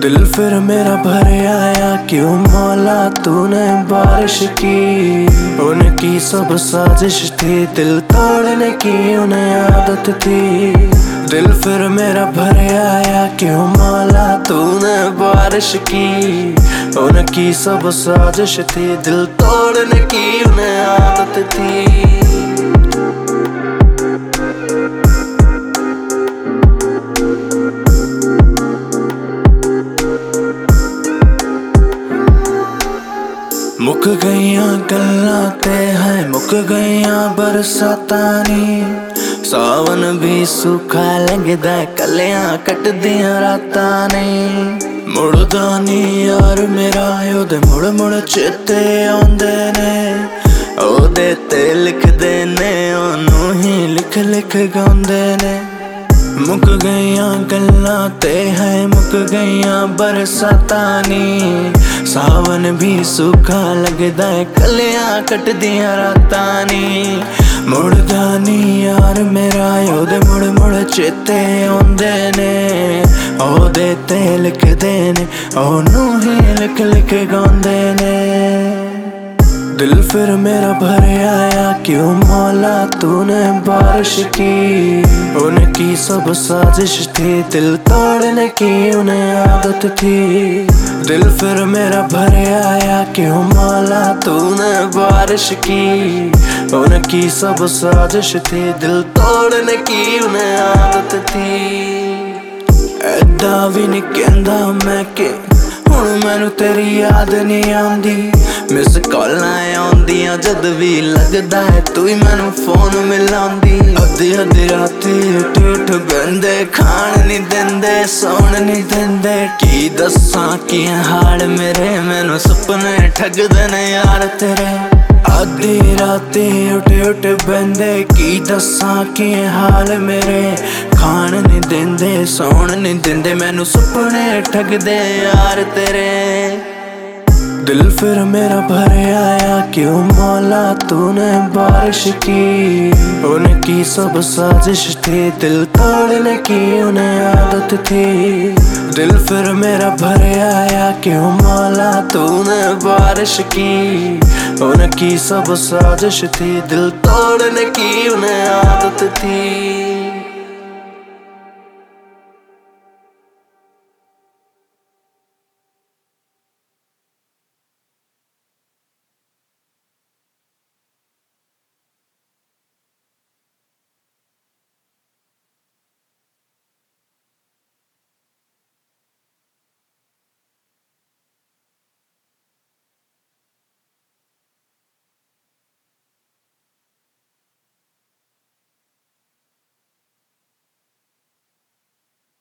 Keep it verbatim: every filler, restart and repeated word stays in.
दिल फिर मेरा भर आया, क्यों मौला तूने बारिश की। उनकी सब साजिश थी, दिल तोड़ने की उन्हें आदत थी। दिल फिर मेरा भर आया, क्यों मौला तूने बारिश की। उनकी सब साजिश थी, दिल तोड़ने की उन्हें आदत थी। मुक गईयां गल्लां ते है, मुक गईयां बरसातां नी। सावन भी सूखा लगदा, कलियां कटदियां रातां ने। मुड़दा नी यार मेरा ओदे मुड़ मुड़ चेते आउंदे ने। ओदे ते लिखदे ने, ओनू ही लिख लिख गाउंदे ने। मुक गईयां गल्लां ते है, मुक गईयां बरसातां नी। सावन भी सूखा लगदा है, कलियां कटदियां रातां नी। मुड़दा नी यार मेरा ओदे मुड़ मुड़ चेते आउंदे ने। ओदे ते लिखदे ने, ओनू ही लिख लिख गाउंदे ने। दिल फिर मेरा भर आया, क्यों मौला तूने बारिश की। उनकी सब साजिश थी, दिल तोड़ने की उन्हें आदत थी। दिल फिर मेरा भर आया, क्यों मौला तूने बारिश की। उनकी सब साजिश थी, दिल तोड़ने की उन्हें आदत थी। ऐदा भी नहीं कहंदा मैं कि हुण मैनू तेरी याद नहीं आउंदी। मिस कॉलां आउंदियां जद भी लगदा है, तू ही मैनू फोन मिलाउंदी। अद्धी अद्धी राती उठ उठ बंदे, खाण नहीं देंदे सौण नहीं देंदे। की दस्सां की हाल मेरे, मैनू सुपने ठगदे ने यार तेरे। अद्धी राती उठ उठ बंदे, की दस्सां की हाल मेरे। खाण नहीं देंदे सौण नहीं देंदे, मैनू सुपने ठगदे यार तेरे। दिल फिर मेरा भर आया, क्यों मौला तूने बारिश की। उनकी सब साजिश थी, दिल तोड़ने की उन्हें आदत थी। दिल फिर मेरा भर आया, क्यों मौला तूने बारिश की। उनकी सब साजिश थी, दिल तोड़ने की उन्हें आदत थी।